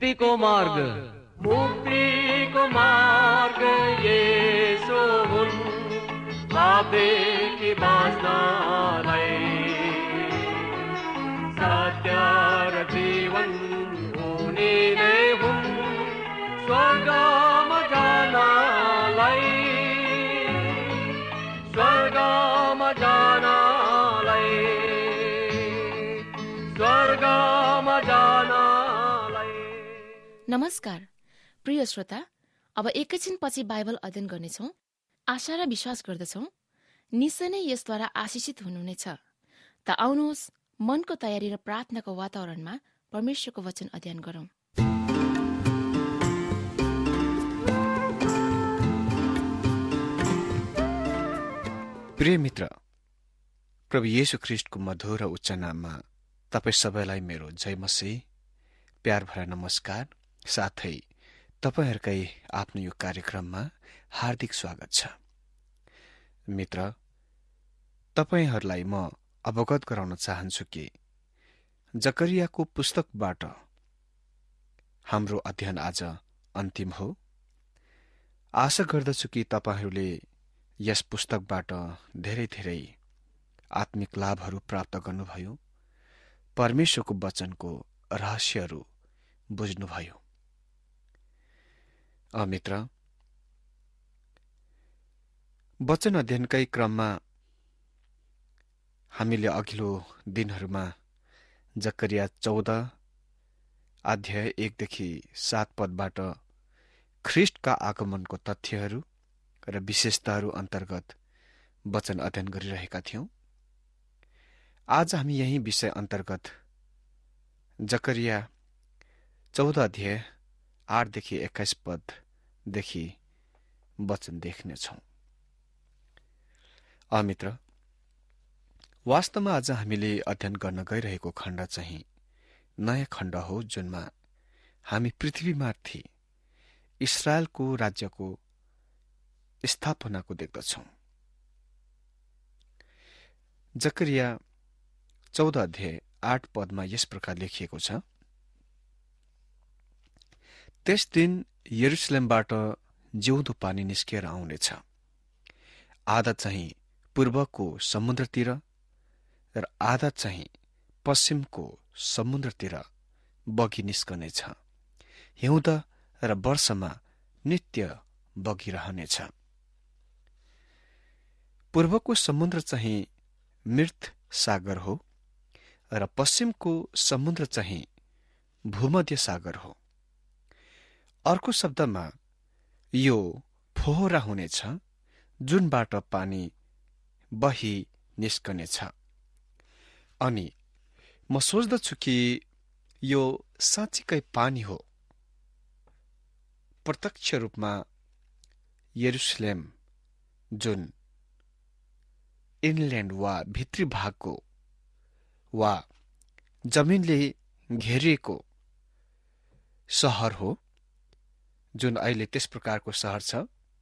मुक्तिको मार्ग येशू हुन्, पापदेखि बाँच्नलाई। सत्य र जीवन उनी नै हुन्, स्वर्गमा जानलाई, स्वर्गमा जानलाई, स्वर्गमा जानलाई। नमस्कार प्रिय श्रोता, अब एकैछिनपछि बाइबल अध्ययन गर्नेछौँ। आशा र विश्वास गर्दछौँ निश्चय नै यसद्वारा आशिषित हुनुहुनेछ। त आउनुहोस् मनको तयारी र प्रार्थनाको वातावरणमा परमेश्वरको वचन अध्ययन गरौँ। प्रिय मित्र, प्रभु येशू ख्रीष्टको मधुर र उच्च नाममा तपाईँ सबैलाई मेरो जय मसीह, प्यार भरा नमस्कार। साथै तपाईहरूकै आफ्नो यो कार्यक्रममा हार्दिक स्वागत छ। मित्र, तपाईहरूलाई म अवगत गराउन चाहन्छु कि जकरियाको पुस्तकबाट हाम्रो अध्ययन आज अन्तिम हो। आशा गर्दछु कि तपाईहरूले यस पुस्तकबाट धेरै धेरै आत्मिक लाभहरू प्राप्त गर्नुभयो, परमेश्वरको वचनको रहस्यहरू बुझ्नुभयो। मित्र, वचन अध्ययनकै क्रममा हामीले अघिल्लो दिनहरूमा जकरिया 14 अध्याय 1देखि 7 पदबाट ख्रीष्टका आगमनको तथ्यहरू र विशेषताहरू अन्तर्गत वचन अध्ययन गरिरहेका थियौं। आज हामी यही विषय अन्तर्गत जकरिया 14 अध्याय 8देखि 21 पददेखि वचन देख्नेछौं। मित्र, वास्तवमा आज हामीले अध्ययन गर्न गइरहेको खण्ड चाहिँ नयाँ खण्ड हो, जुनमा हामी पृथ्वीमाथि इस्राएलको राज्यको स्थापनाको देख्दछौं। जकरिया 14 अध्याय 8 पदमा यस प्रकार लेखिएको छ, त्यस दिन यरुशलेमबाट जिउँदो पानी निस्किएर आउनेछ। आधा चाहिँ पूर्वको समुद्रतिर र आधा चाहिँ पश्चिमको समुद्रतिर बगी निस्कनेछ। हिउँद र वर्षमा नित्य बगिरहनेछ। पूर्वको समुद्र चाहिँ मृत सागर हो र पश्चिमको समुद्र चाहिँ भूमध्य सागर हो। अर्को शब्दमा यो फोहरा हुनेछ, जुनबाट पानी बही निस्कनेछ। अनि म सोच्दछु कि यो साँच्चीकै पानी हो। प्रत्यक्ष रूपमा यरुशलेम, जुन इनल्यान्ड वा भित्री भागको वा जमिनले घेरिएको सहर हो, जुन अहिले त्यस प्रकारको सहर छ,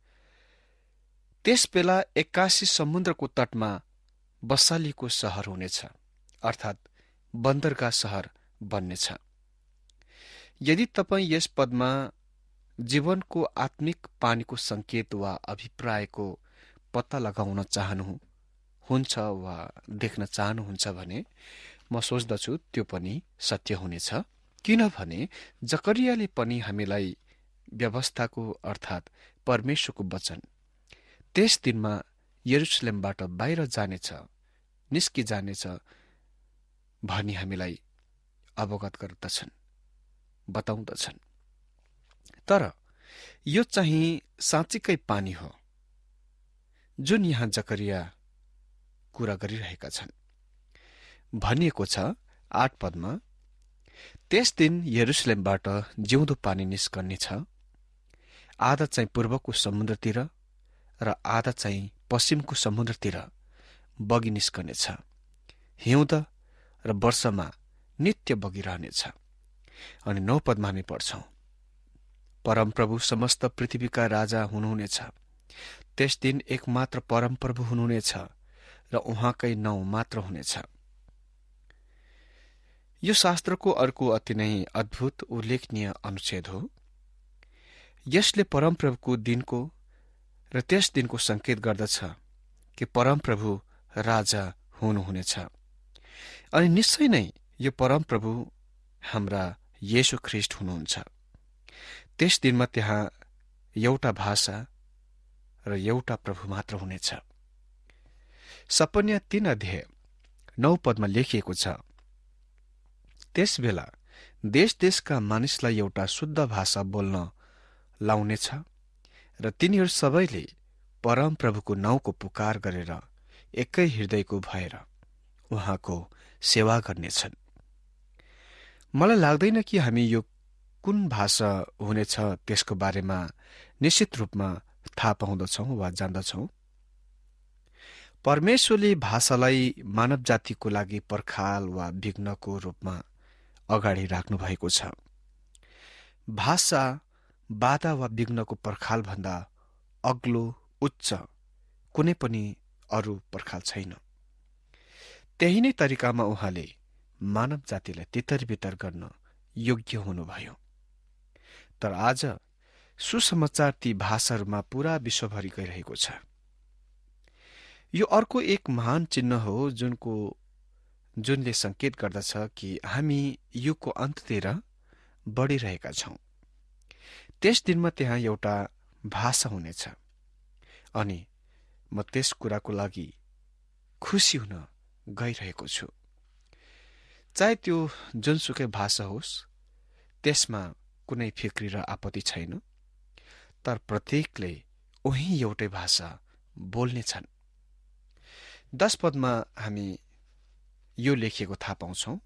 त्यस बेला 81 समुद्रको तटमा बसालिएको सहर हुनेछ, अर्थात् बन्दरगाह सहर बन्नेछ। यदि तपाईँ यस पदमा जीवनको आत्मिक पानीको संकेत वा अभिप्रायको पत्ता लगाउन चाहनुहुन्छ वा देख्न चाहनुहुन्छ भने म सोच्दछु त्यो पनि सत्य हुनेछ, किनभने जकरियाले पनि हामीलाई व्यवस्थाको अर्थात् परमेश्वरको वचन त्यस दिनमा यरुशलेमबाट बाहिर जानेछ, निस्किजानेछ भनी हामीलाई अवगत गर्दछन्, बताउँदछन्। तर यो चाहिँ साँच्चीकै पानी हो, जुन यहाँ जकरिया कुरा गरिरहेका छन्। भनिएको छ 8 पदमा, त्यस दिन यरुशलेमबाट जिउँदो पानी निस्कनेछ। आधा चाहिँ पूर्वको समुद्रतिर र आधा चाहिँ पश्चिमको समुद्रतिर बगी निस्कनेछ। हिउँद र वर्षमा नित्य बगिरहनेछ। अनि 9 पदमा हामी पढ्छौं, परमप्रभु समस्त पृथ्वीका राजा हुनुहुनेछ। त्यस दिन एकमात्र परमप्रभु हुनुहुनेछ र उहाँकै नाउँ मात्र हुनेछ। यो शास्त्रको अर्को अति नै अद्भुत उल्लेखनीय अनुच्छेद हो। यसले परमप्रभुको दिनको र त्यस दिनको संकेत गर्दछ कि परमप्रभु राजा हुनुहुनेछ। अनि निश्चय नै यो परमप्रभु हाम्रा येशू ख्रीष्ट हुनुहुन्छ। त्यस दिनमा त्यहाँ एउटा भाषा र एउटा प्रभु मात्र हुनेछ। सपन्या 3 अध्याय 9 पदमा लेखिएको छ, त्यस बेला देश देशका मानिसलाई एउटा शुद्ध भाषा बोल्न लाउनेछ र तिनीहरू सबैले परमप्रभुको नाउँको पुकार गरेर एकै हृदयको भएर उहाँको सेवा गर्नेछन्। मलाई लाग्दैन कि हामी यो कुन भाषा हुनेछ त्यसको बारेमा निश्चित रूपमा थाहा पाउँदछौँ वा जान्दछौँ। परमेश्वरले भाषालाई मानव जातिको लागि पर्खाल वा विघ्नको रूपमा अगाडि राख्नु भएको छ। भाषा बाधा वा विघ्नको पर्खाल भन्दा अग्लो उच्च कुनै पनि अरू पर्खाल छैन। त्यही नै तरिकामा उहाँले मानव जातिलाई तितर बितर गर्न योग्य हुनुभयो। तर आज सुसमाचार ती भाषाहरूमा पूरा विश्वभरि गइरहेको छ। यो अर्को एक महान चिन्ह हो जुनले संकेत गर्दछ कि हामी युगको अन्त्यतिर बढिरहेका छौं। त्यस दिनमा त्यहाँ एउटा भाषा हुनेछ अनि म त्यस कुराको लागि खुसी हुन गइरहेको छु। चाहे त्यो जुनसुकै भाषा होस्, त्यसमा कुनै फिक्री र आपत्ति छैन, तर प्रत्येकले उही एउटै भाषा बोल्नेछन्। 10 पदमा हामी यो लेखिएको थाहा पाउँछौं,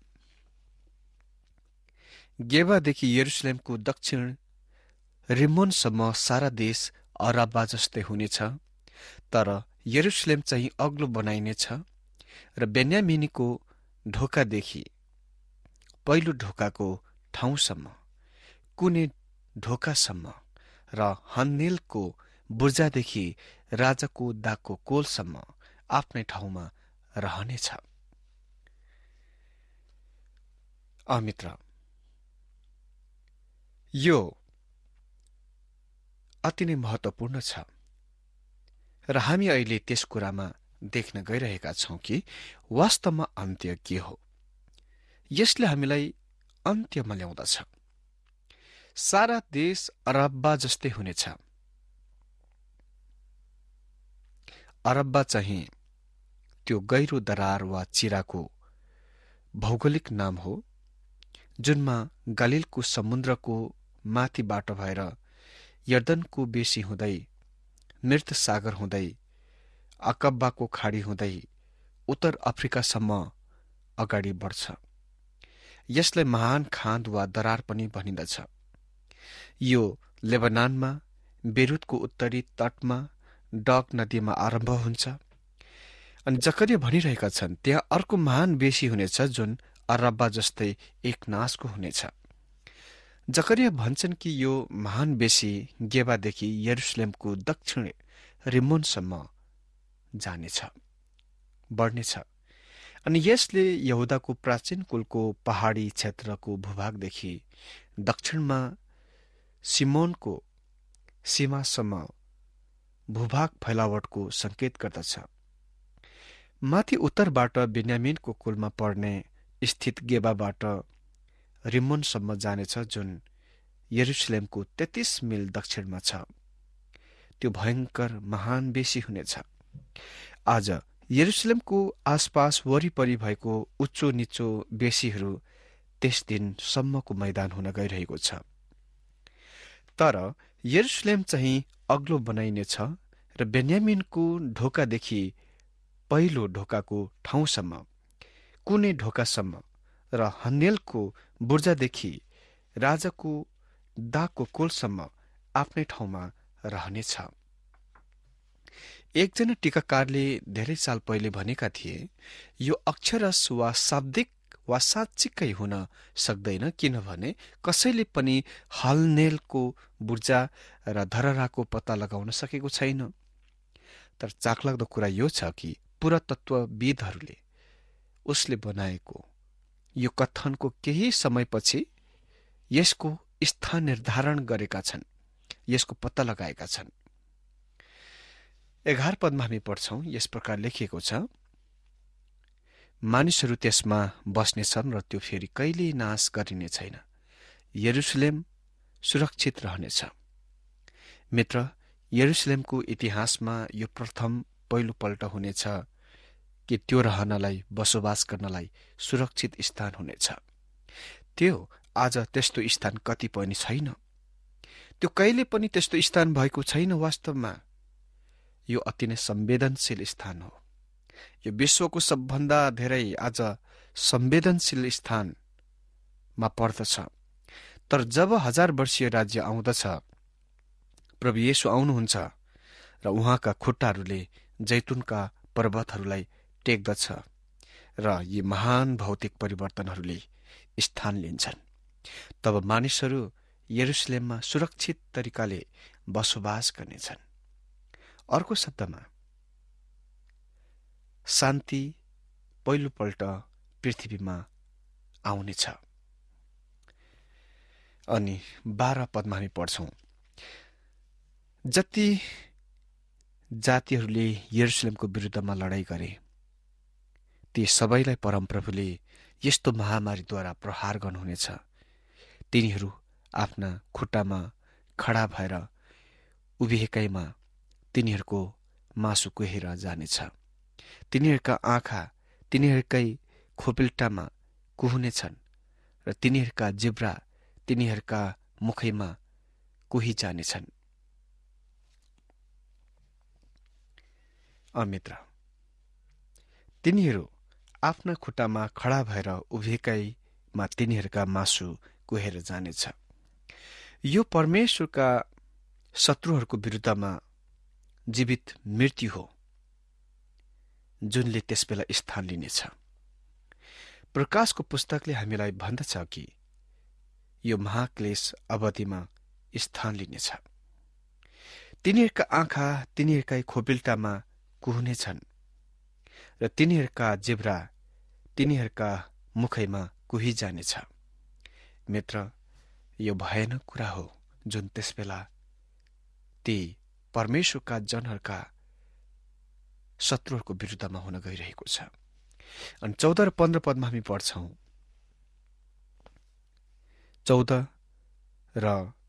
गेबादेखि यरुशलेमको दक्षिण रिम्मोनसम्म सारा देश अराबा जस्तै हुनेछ, तर यरुशलेम चाहिँ अग्लो बनाइनेछ र बेन्यामिनीको ढोकादेखि पहिलो ढोकाको ठाउँसम्म, कुने ढोकासम्म र हन्नेलको बुर्जादेखि राजाको दागको कोलसम्म आफ्नै ठाउँमा रहनेछ। मित्र, यो अति नै महत्वपूर्ण छ र हामी अहिले त्यस कुरामा देख्न गइरहेका छौं कि वास्तवमा अन्त्य के हो। यसले हामीलाई अन्त्यमा ल्याउँदछ। सारा देश अरब्बा जस्तै हुनेछ। अरब्बा चाहिँ त्यो गहिरो दरार वा चिराको भौगोलिक नाम हो जुनमा गलिलको समुद्रको माथिबाट भएर यर्दनको बेसी हुँदै मृत सागर हुँदै अकब्बाको खाडी हुँदै उत्तर अफ्रिकासम्म अगाडि बढ्छ। यसलाई महान खाँद वा दरार पनि भनिन्दछ। यो लेबनानमा बेरुतको उत्तरी तटमा डग नदीमा आरम्भ हुन्छ। अनि जकरिया भनिरहेका छन् त्यहाँ अर्को महान बेसी हुनेछ जुन अरब्बा जस्तै एक नासको हुनेछ। जकरिया भन्छन् कि यो महान बेसी गेबादेखि यरुशलेमको दक्षिण रिम्मोनसम्म जानेछ, बढ्नेछ। अनि यसले यहुदाको प्राचीन कुलको पहाडी क्षेत्रको भूभागदेखि दक्षिणमा सिमोनको सीमासम्म भूभाग फैलावटको संकेत गर्दछ। माथि उत्तरबाट बेन्यामिनको कुलमा पर्ने स्थित गेबाबाट रिम्मोनसम्म जानेछ जुन यरुशलेमको 33 मिल दक्षिणमा छ। त्यो भयंकर महान बेसी हुनेछ। आज यरुशलेमको आसपास वरिपरि भएको उच्चो निचो बेसीहरू त्यस दिनसम्मको मैदान हुन गइरहेको छ। तर यरुशलेम चाहिँ अग्लो बनाइनेछ र बेन्यामिनको ढोकादेखि पहिलो ढोकाको ठाउँसम्म, कुनै ढोकासम्म र हन्नेलको बुर्जादेखि राजाको दागको कोलसम्म आफ्नै ठाउँमा रहनेछ। एकजना टीकाकारले धेरै साल पहिले भनेका थिए, यो अक्षरश वा शाब्दिक वा साच्चिकै हुन सक्दैन, किनभने कसैले पनि हलनेलको बुर्जा र धरहराको पत्ता लगाउन सकेको छैन। तर चाखलाग्दो कुरा यो छ कि पुरातत्वविदहरूले उसले बनाएको यो कथनको केही समयपछि यसको स्थान निर्धारण गरेका छन्, यसको पत्ता लगाएका छन्। 11 पदमा हामी पढ्छौं, यस प्रकार लेखिएको छ, मानिसहरू त्यसमा बस्नेछन् र त्यो फेरि कहिले नाश गरिने छैन। यरुशलेम सुरक्षित रहनेछ। मित्र, यरुशलेमको इतिहासमा यो प्रथम पहिलोपल्ट हुनेछ कि त्यो रहनलाई, बसोबास गर्नलाई सुरक्षित स्थान हुनेछ। त्यो आज त्यस्तो स्थान कति पनि छैन। त्यो कहिले पनि त्यस्तो स्थान भएको छैन। वास्तवमा यो अति नै संवेदनशील स्थान हो। यो विश्वको सबभन्दा धेरै आज संवेदनशील स्थानमा पर्दछ। तर जब 1000 वर्षीय राज्य आउँदछ, प्रभु येशू आउनुहुन्छ र उहाँका खुट्टाहरूले जैतुनका पर्वतहरूलाई टेक्दछ र यी महान भौतिक परिवर्तनहरूले स्थान लिन्छन्। तब मानिसहरू यरुशलेममा सुरक्षित तरिकाले बसोबास गर्नेछन्। अर्को शब्दमा शान्ति पहिलोपल्ट पृथ्वीमा आउनेछ। अनि 12 पदमा हामी पढ्छौं, जति जातिहरूले यरुशलेमको विरुद्धमा लडाईँ गरे, ती सबैलाई परमप्रभुले यस्तो महामारीद्वारा प्रहार गर्नुहुनेछ। तिनीहरू आफ्ना खुट्टामा खडा भएर उभिएकैमा तिनीहरूको मासु कुहेर जानेछ। तिनीहरूका आँखा तिनीहरूकै खोपिल्टामा कुहुनेछन् र तिनीहरूका जिब्रा तिनीहरूका मुखैमा कुहिजानेछन्। मित्र, तिनीहरू आफ्ना खुट्टामा खडा भएर उभिएकैमा तिनीहरूका मासु कुहेर जानेछ। यो परमेश्वरका शत्रुहरूको विरुद्धमा जीवित मृत्यु हो, जुनले त्यसबेला स्थान लिनेछ। प्रकाशको पुस्तकले हामीलाई भन्दछ कि यो महाक्लेश अवधिमा स्थान लिनेछ। तिनीहरूका आँखा तिनीहरूकै खोपिल्टामा कुहुनेछन् र तिनीहरूका जिब्रा तिनीहरूका मुखैमा कुहिजानेछ। मित्र, यो भयानक कुरा हो जुन त्यसबेला ती परमेश्वरका जनहरूका शत्रुहरूको विरुद्धमा हुन गइरहेको छ। अनि 14 र 15 पदमा हामी पढ्छौं, 14 र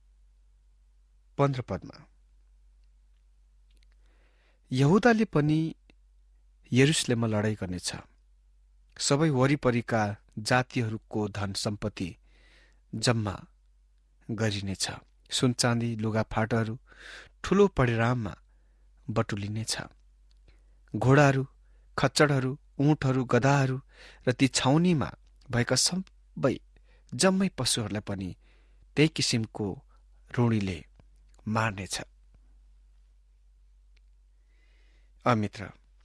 15 पदमा, यहुदाले पनि यरुशलेममा लडाईँ गर्नेछ। सबै वरिपरिका जातिहरूको धन सम्पत्ति जम्मा गरिनेछ। सुनचाँदी, लुगाफाटाहरू ठूलो परिमाणमा बटुलिनेछ। घोडाहरू, खच्चडहरू, ऊँटहरू, गधाहरू र ती छाउनीमा भएका सबै जम्मै पशुहरूलाई पनि त्यही किसिमको रूढीले मार्नेछ। मित्र,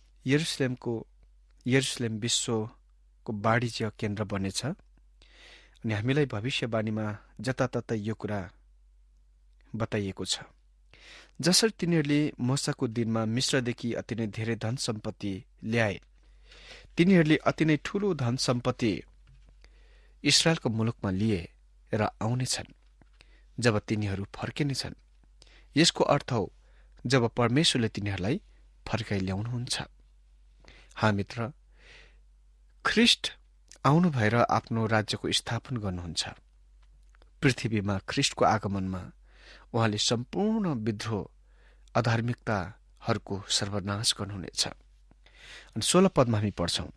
यरुशलेम विश्वको वाणिज्य केन्द्र बनेछ। अनि हामीलाई भविष्यवाणीमा जताततै यो कुरा बताइएको छ। जसरी तिनीहरूले मूसाको दिनमा मिश्रदेखि अति नै धेरै धन सम्पत्ति ल्याए, तिनीहरूले अति नै ठूलो धन सम्पत्ति इस्राएलको मुलुकमा लिए र आउनेछन् जब तिनीहरू फर्किनेछन्। यसको अर्थ हो जब परमेश्वरले तिनीहरूलाई फर्काइ ल्याउनुहुन्छ। मित्र, ख्रिस्ट आउनु भएर आफ्नो राज्यको स्थापना गर्नुहुन्छ। पृथ्वीमा ख्रिस्टको आगमनमा उहाँले सम्पूर्ण विद्रोह अधार्मिकताहरूको सर्वनाश गर्नुहुनेछ। अनि 16 पदमा हामी पढ्छौं,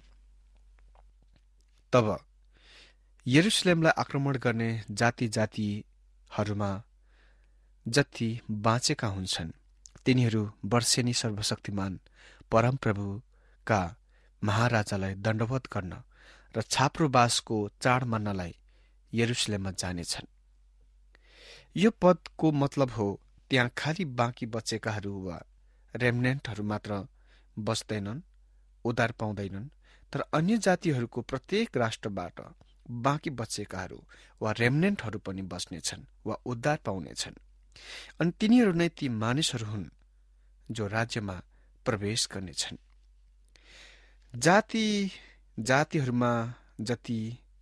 तब यरुशलेमलाई आक्रमण गर्ने जातिहरूमा जति बाँचेका हुन्छन्, तिनीहरू वर्षेनी सर्वशक्तिमान परमप्रभुका महाराजालाई दण्डवत गर्न र छाप्रोबासको चाड मान्नलाई यरुशलेममा जानेछन्। यो पदको मतलब हो त्यहाँ खाली बाँकी बचेकाहरू वा रेमनेन्टहरू मात्र बस्दैनन्, उद्धार पाउँदैनन्, तर अन्य जातिहरूको प्रत्येक राष्ट्रबाट बाँकी बचेकाहरू वा रेमनेन्टहरू पनि बस्नेछन् वा उद्धार पाउनेछन्। अनि तिनीहरू नै ती मानिसहरू हुन् जो राज्यमा प्रवेश गर्नेछन्। जातिहरूमा जति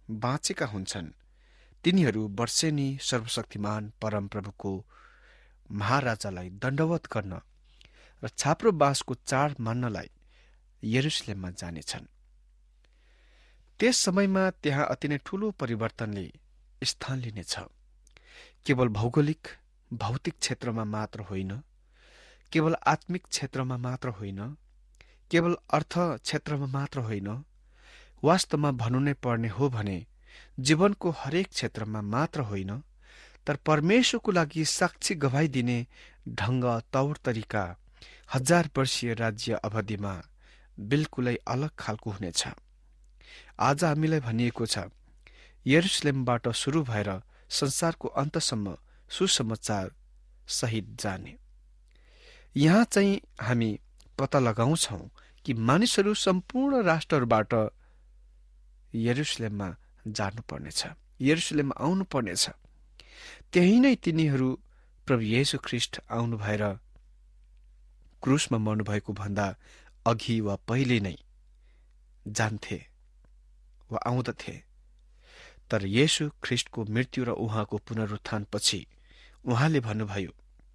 बाँचेका हुन्छन् तिनीहरू वर्षेनी सर्वशक्तिमान परमप्रभुको महाराजालाई दण्डवत गर्न र छाप्रो बाँसको चाड मान्नलाई यरुशलेममा जानेछन्। त्यस समयमा त्यहाँ अति नै ठूलो परिवर्तनले स्थान लिनेछ। केवल भौगोलिक भौतिक क्षेत्रमा मात्र होइन, केवल आत्मिक क्षेत्रमा मात्र होइन, केवल अर्थ क्षेत्रमा मात्र होइन, वास्तवमा भन्नु नै पर्ने हो भने जीवनको हरेक क्षेत्रमा मात्र होइन, तर परमेश्वरको लागि साक्षी गवाई दिने ढंग तौर तरिका 1000 वर्षीय राज्य अवधिमा बिल्कुलै अलग खालको हुनेछ। आज हामीलाई भनिएको छ यरुशलेमबाट सुरु भएर संसारको अन्तसम्म सुसमाचार सहित जाने। यहाँ चाहिँ हामी पत्ता लगाउँछौ कि मानिसहरू सम्पूर्ण राष्ट्रहरूबाट यरुशलेममा जानुपर्नेछ, यरुशलेममा आउनु पर्नेछ। त्यही नै तिनीहरू प्रभु येशू ख्रीष्ट आउनु भएर क्रुसमा मर्नुभएको भन्दा अघि वा पहिले नै जान्थे वा आउँदथे। तर येशू ख्रीष्टको मृत्यु र उहाँको पुनरुत्थानपछि उहाँले भन्नुभयो,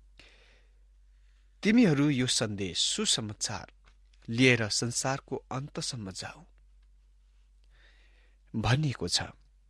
तिमीहरू यो सन्देश सुसमाचार लिएर संसारको अन्तसम्म जाऊ भनिएको छ।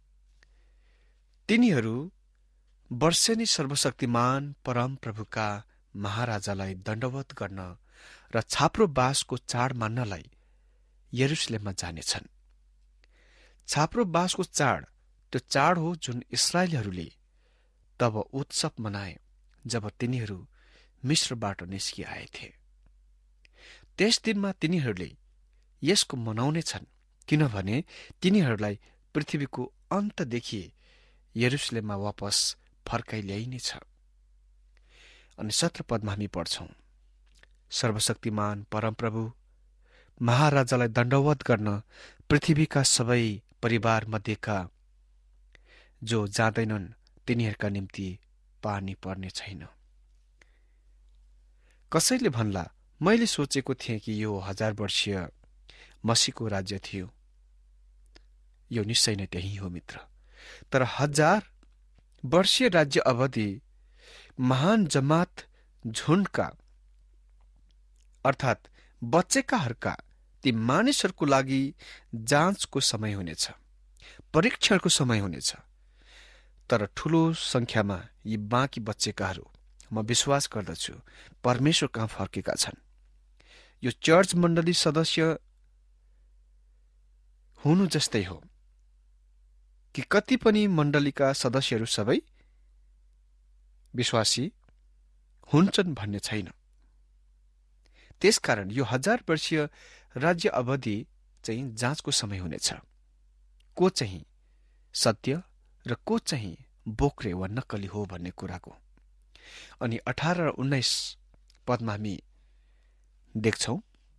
तिनीहरू वर्षेनी सर्वशक्तिमान परम प्रभुका महाराजालाई दण्डवत गर्न र छाप्रो बाँसको चाड मान्नलाई यरुशलेममा जानेछन्। छाप्रो बाँसको चाड त्यो चाड हो जुन इस्राएलीहरूले तब उत्सव मनाए जब तिनीहरू मिस्रबाट निस्किआएथे। त्यस दिनमा तिनीहरूले यसको मनाउनेछन् किनभने तिनीहरूलाई पृथ्वीको अन्तदेखि यरुशलेममा वापस फर्काइ ल्याइनेछ। अनि 17 पदमा हामी पढ्छौं, सर्वशक्तिमान परमप्रभु महाराजालाई दण्डवत गर्न पृथ्वीका सबै परिवार मध्येका जो जाँदैनन् तिनीहरूका निम्ति पानी पर्ने छैन। कसैले भन्ला, मैले सोचेको थिएँ कि यो 1000 वर्षीय मसीहको राज्य थियो। यो निश्चय नै त्यही हो मित्र, तर 1000 वर्षीय राज्य अवधि महान जमात झुण्डका अर्थात् बचेकाहरूका ती मानिसहरूको लागि जाँचको समय हुनेछ, परीक्षणको समय हुनेछ। तर ठूलो संख्यामा यी बाँकी बचेकाहरू म विश्वास गर्दछु परमेश्वर कहाँ फर्केका छन्। यो चर्च मण्डली सदस्य हुनु जस्तै हो कि कति पनि मण्डलीका सदस्यहरू सबै विश्वासी हुन्छन् भन्ने छैन। त्यसकारण यो 1000 वर्षीय राज्य अवधि चाहिँ जाँचको समय हुनेछ। को चाहिँ सत्य र को चाहिँ बोक्रे वा नक्कली हो भन्ने कुराको। अनि 18 र 19 पदमा हामी देख्छौ,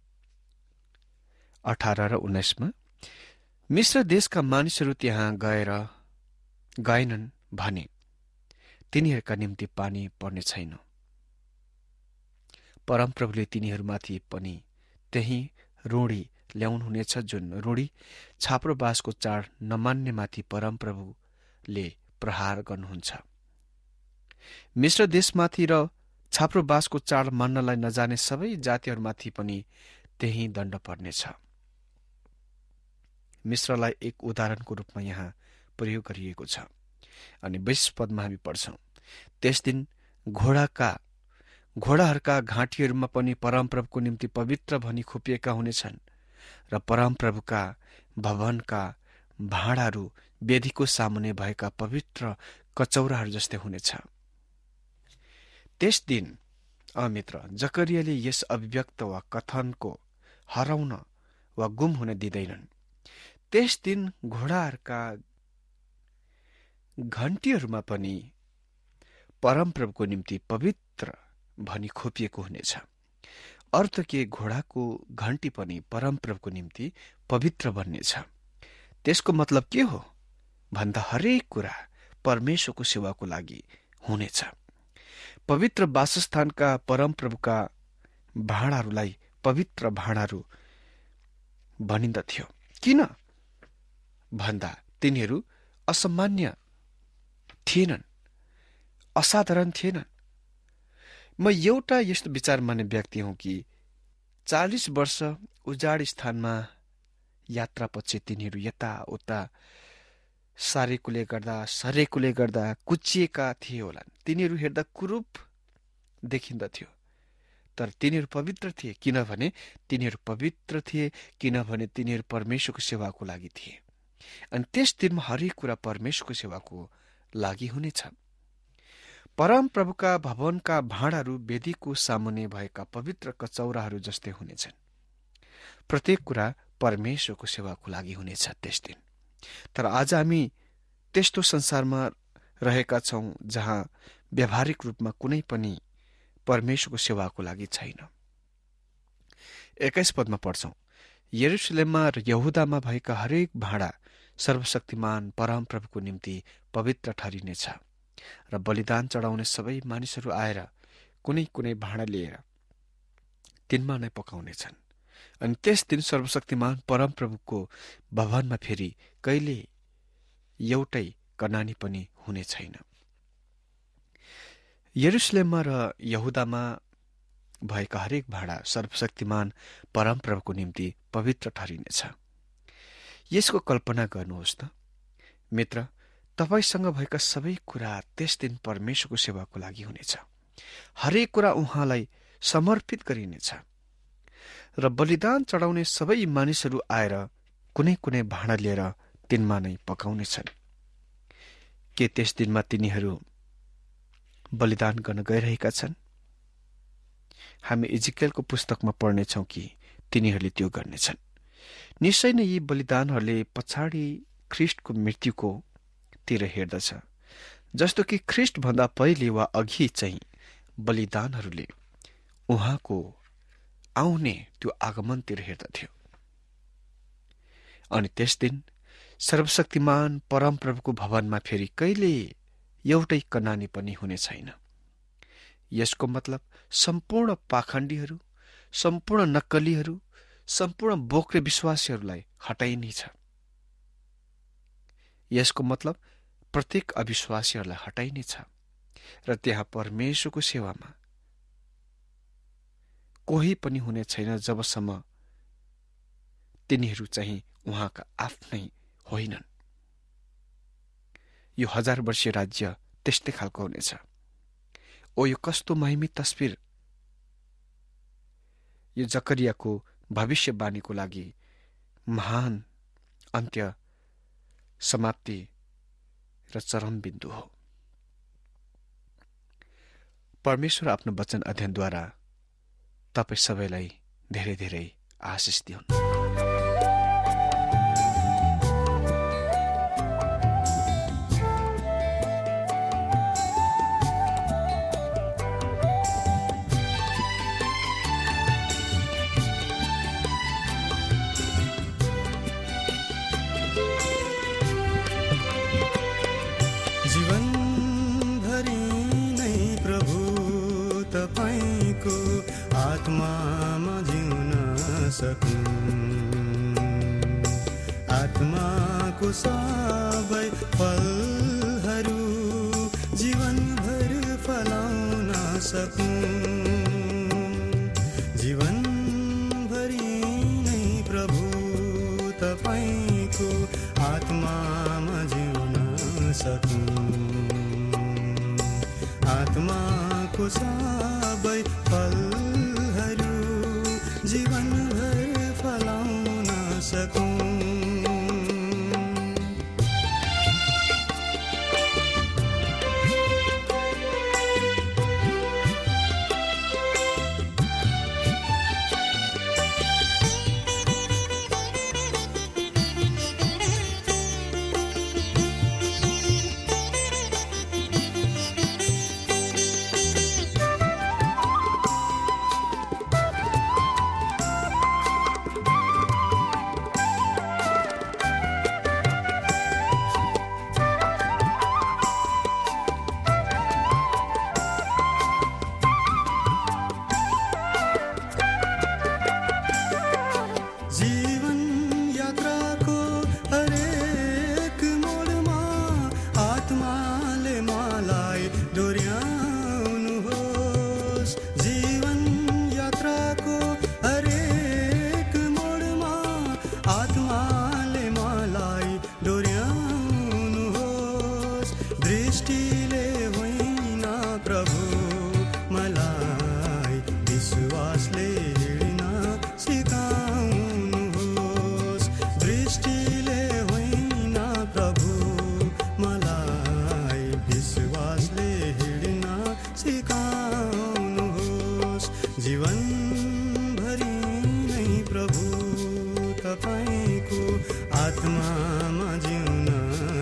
18 र 19 मा मिश्र देशका मानिसहरू त्यहाँ गएनन् भने तिनीहरूका निम्ति पानी पर्ने छैन। परमप्रभुले तिनीहरूमाथि पनि त्यही रूढी ल्याउनुहुनेछ जुन रूढी छाप्रो बाँसको चाड नमान्नेमाथि परमप्रभुले प्रहार गर्नुहुन्छ। मिश्र देशमाथि र छाप्रो बाँसको चाड मान्नलाई नजाने सबै जातिहरूमाथि पनि त्यही दण्ड पर्नेछ। मिश्रलाई एक उदाहरणको रूपमा यहाँ प्रयोग गरिएको छ। अनि 20 पदमा हामी पढ्छौं, त्यस दिन घोडाहरूका घाँटीहरूमा पनि परमप्रभुको निम्ति पवित्र भनी खोपिएका हुनेछन् र परमप्रभुका भवनका भाँडाहरू वेदीको सामुने भएका पवित्र कचौराहरू जस्तै हुनेछ। त्यस दिन मित्र जकरियाले यस अभिव्यक्त वा कथनको हराउन वा गुम हुन दिँदैनन्। त्यस दिन घोडाहरूका घण्टीहरूमा पनि परमप्रभुको निम्ति पवित्र भनी खोपिएको हुनेछ। अर्थ के घोडाको घण्टी पनि परमप्रभुको निम्ति पवित्र बन्नेछ। त्यसको मतलब के हो भन्दा हरेक कुरा परमेश्वरको सेवाको लागि हुनेछ। पवित्र वासस्थानका परमप्रभुका भाँडाहरूलाई पवित्र भाँडाहरू भनिन्दथ्यो। किन भन्दा तिनीहरू असामान्य थिएनन्, असाधारण थिएनन्। म एउटा यस्तो विचार मान्ने व्यक्ति हुँ कि 40 वर्ष उजाड स्थानमा यात्रापछि तिनीहरू यताउता सारेकोले गर्दा कुचिएका थिए होलान्। तिनीहरू हेर्दा कुरूप देखिन्दथ्यो, तर तिनीहरू पवित्र थिए। किनभने तिनीहरू परमेश्वरको सेवाको लागि थिए। अनि त्यस दिनमा हरेक कुरा परमेश्वरको सेवाको लागि हुनेछ। परम प्रभुका भवनका भाँडाहरू वेदीको सामुन्ने भएका पवित्र कचौराहरू जस्तै हुनेछन्। प्रत्येक कुरा परमेश्वरको सेवाको लागि हुनेछ त्यस दिन। तर आज हामी त्यस्तो संसारमा रहेका छौं जहाँ व्यावहारिक रूपमा कुनै पनि परमेश्वरको सेवाको लागि छैन। 21 पदमा पढ्छौं, यरुशलेममा र यहुदामा भएका हरेक भाँडा सर्वशक्तिमान परमप्रभुको निम्ति पवित्र ठहरिनेछ र बलिदान चढाउने सबै मानिसहरू आएर कुनै कुनै भाँडा लिएर तिनमा नै पकाउनेछन्। अनि त्यस दिन सर्वशक्तिमान परमप्रभुको भवनमा फेरि कहिले एउटै कनानी पनि हुने छैन। यरुशलेममा र यहुदामा भएका हरेक भाँडा सर्वशक्तिमान परमप्रभुको निम्ति पवित्र ठहरिनेछ। यसको कल्पना गर्नुहोस् त मित्र, तपाईसँग भएका सबै कुरा त्यस दिन परमेश्वरको सेवाको लागि हुनेछ। हरेक कुरा उहाँलाई समर्पित गरिनेछ र बलिदान चढाउने सबै मानिसहरू आएर कुनै कुनै भाँडा लिएर तिनमा नै पकाउनेछन्। के त्यस दिनमा तिनीहरू बलिदान गर्न गइरहेका छन्? हामी इजिकेलको पुस्तकमा पढ्नेछौं कि तिनीहरूले त्यो गर्नेछन्। निश्चय नै यी बलिदानहरूले पछाडि ख्रिस्टको मृत्युको तिर हेर्दछ, जस्तो कि ख्रिस्ट भन्दा पहिले वा अघि चाहिँ बलिदानहरूले उहाँको आउने त्यो आगमनतिर हेर्दथ्यो। अनि त्यस दिन सर्वशक्तिमान परमप्रभुको भवनमा फेरि कहिले एउटै कनानी पनि हुने छैन। यसको मतलब सम्पूर्ण पाखण्डीहरू, सम्पूर्ण नक्कलीहरू, सम्पूर्ण बोक्रे विश्वासीहरूलाई हटाइनेछ। यसको मतलब प्रत्येक अविश्वासीहरूलाई हटाइनेछ र त्यहाँ परमेश्वरको सेवामा कोही पनि हुने छैन जबसम्म तिनीहरू चाहिँ उहाँका आफ्नै होइनन्। यो 1000 वर्षीय राज्य त्यस्तै खालको हुनेछ। ओ यो कस्तो महिमित तस्बिर! यो जकरियाको भविष्यवाणीको लागि महान अन्त्य, समाप्ति र चरम बिन्दु हो। परमेश्वर आफ्नो वचन अध्ययनद्वारा तपाईँ सबैलाई धेरै धेरै आशिष दिउन्। आत्मामा जिउन सकूं, आत्माको सबै फलहरू जीवनभर फलाउन सकूं, जीवनभरि नै प्रभु तपाईँको आत्मामा जिउन सकूं, आत्माको सबै फलहरू जीवनभर फलाउन सकूं।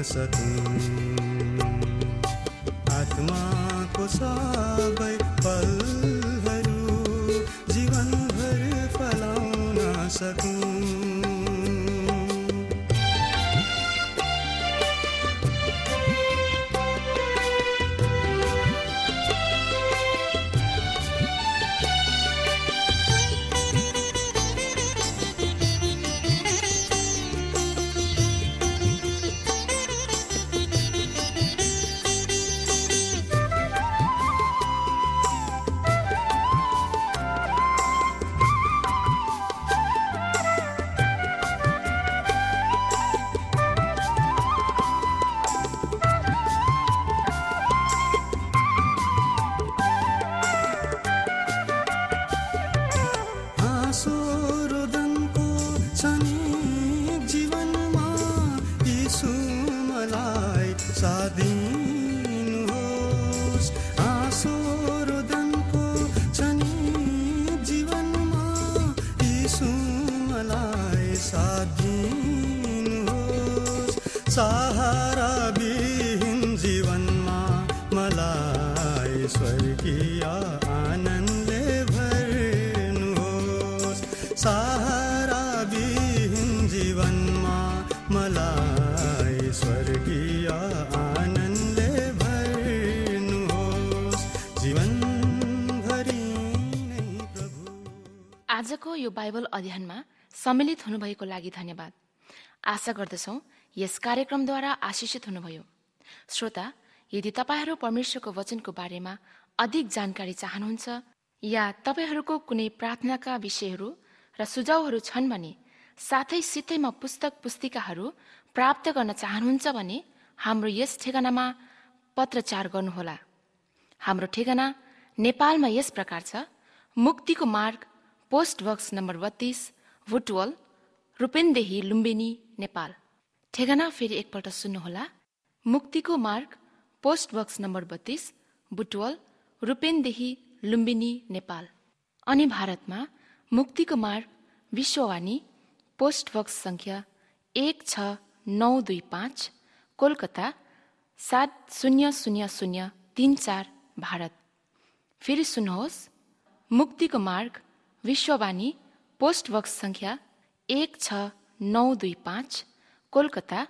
सकूं। आत्माको सबै फलहरू जीवनभर फलाउन सकूं। सहारा विहीन जीवनमा मलाई स्वर्गीय आनन्दले भर्नुहोस्। सहारा विहीन जीवनमा मलाई स्वर्गीय आनन्दले भर्नुहोस्। जीवनभरि नै प्रभु। आजको यो बाइबल अध्ययनमा सम्मिलित हुनुभएको लागि धन्यवाद। आशा गर्दछौं यस कार्यक्रमद्वारा आशिषित हुनुभयो। श्रोता, यदि तपाईहरू परमेश्वरको वचनको बारेमा अधिक जानकारी चाहनुहुन्छ या तपाईहरूको कुनै प्रार्थनाका विषयहरू र सुझावहरू छन् भने, साथै सित्तैमा पुस्तक पुस्तिकाहरू प्राप्त गर्न चाहनुहुन्छ भने हाम्रो यस ठेगानामा पत्रचार गर्नुहोला। हाम्रो ठेगाना नेपालमा यस प्रकार छ: मुक्तिको मार्ग, post box number 32, Butwal, Rupandehi, Lumbini, Nepal. ठेगाना फेरि एकपल्ट सुन्नुहोला: मुक्तिको मार्ग, post box number 32, Butwal, Rupandehi, Lumbini, Nepal. अनि भारतमा मुक्तिको मार्ग, विश्ववाणी, पोस्ट बक्स संख्या 16925, कोलकाता 700034, भारत। फेरि सुन्नुहोस्: मुक्तिको मार्ग, विश्ववाणी, पोस्ट बक्स संख्या 16925, कोलकाता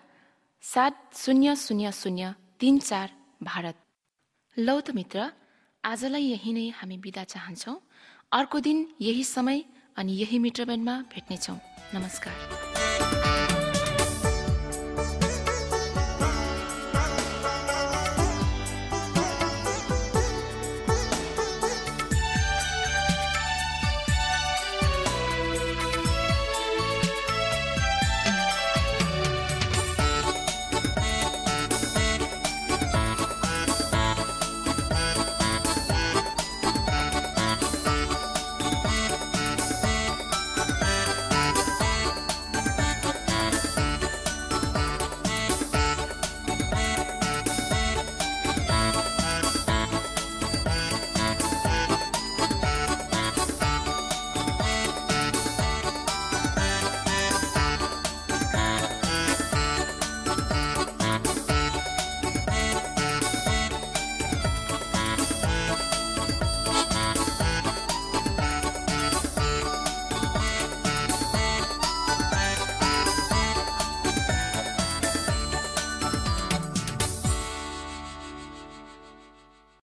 700034, भारत। लौ त मित्र, आजलाई यही नै हामी बिदा चाहन्छौँ। अर्को दिन यही समय अनि यही मिटरब्यान्डमा भेट्नेछौँ। नमस्कार।